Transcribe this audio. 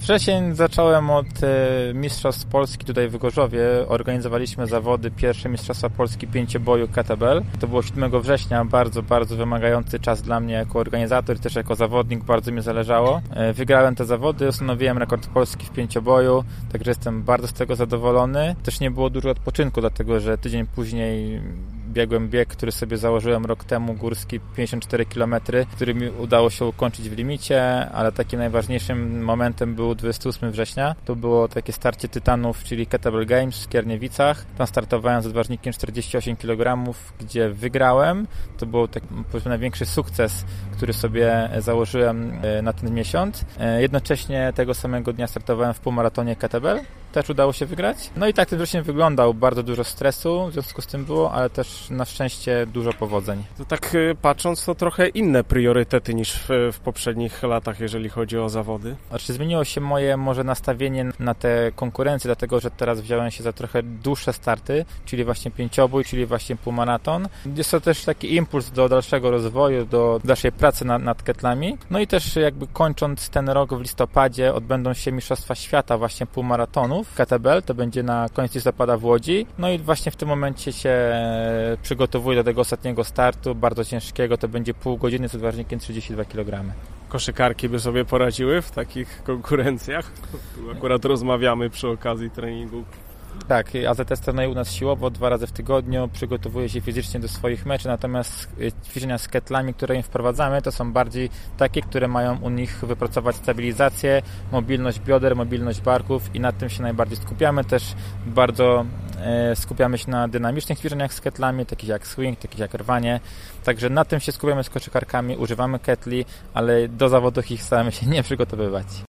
Wrzesień zacząłem od Mistrzostw Polski tutaj w Gorzowie. Organizowaliśmy zawody, pierwsze Mistrzostwa Polski pięcioboju kettlebell. To było 7 września, bardzo, bardzo wymagający czas dla mnie jako organizator i też jako zawodnik, bardzo mi zależało. Wygrałem te zawody, ustanowiłem rekord Polski w pięcioboju, także jestem bardzo z tego zadowolony. Też nie było dużo odpoczynku, dlatego że tydzień później biegłem bieg, który sobie założyłem rok temu, górski 54 km, który mi udało się ukończyć w limicie, ale takim najważniejszym momentem był 28 września. To było takie starcie tytanów, czyli Kettlebell Games w Skierniewicach. Tam startowałem z odważnikiem 48 kg, gdzie wygrałem. To był taki, powiedzmy, największy sukces, który sobie założyłem na ten miesiąc. Jednocześnie tego samego dnia startowałem w półmaratonie kettlebell. Też udało się wygrać. No i tak ten wrzesień wyglądał. Bardzo dużo stresu w związku z tym było, ale też na szczęście dużo powodzeń. To tak patrząc, to trochę inne priorytety niż w poprzednich latach, jeżeli chodzi o zawody. Znaczy zmieniło się moje może nastawienie na te konkurencje, dlatego że teraz wziąłem się za trochę dłuższe starty, czyli właśnie pięciobój, czyli właśnie półmaraton. Jest to też taki impuls do dalszego rozwoju, do dalszej pracy nad ketlami. No i też jakby kończąc ten rok w listopadzie odbędą się Mistrzostwa Świata właśnie półmaratonów kettlebell, to będzie na koniec listopada w Łodzi. No i właśnie w tym momencie się przygotowuję do tego ostatniego startu, bardzo ciężkiego, to będzie pół godziny z odważnikiem 32 kg. Koszykarki by sobie poradziły w takich konkurencjach? Tu akurat rozmawiamy przy okazji treningu. Tak, AZS trenuje u nas siłowo 2 razy w tygodniu, przygotowuje się fizycznie do swoich meczy, natomiast ćwiczenia z ketlami, które im wprowadzamy, to są bardziej takie, które mają u nich wypracować stabilizację, mobilność bioder, mobilność barków i nad tym się najbardziej skupiamy. Też bardzo skupiamy się na dynamicznych ćwiczeniach z ketlami, takich jak swing, takich jak rwanie. Także na tym się skupiamy z koszykarkami, używamy ketli, ale do zawodów ich staramy się nie przygotowywać.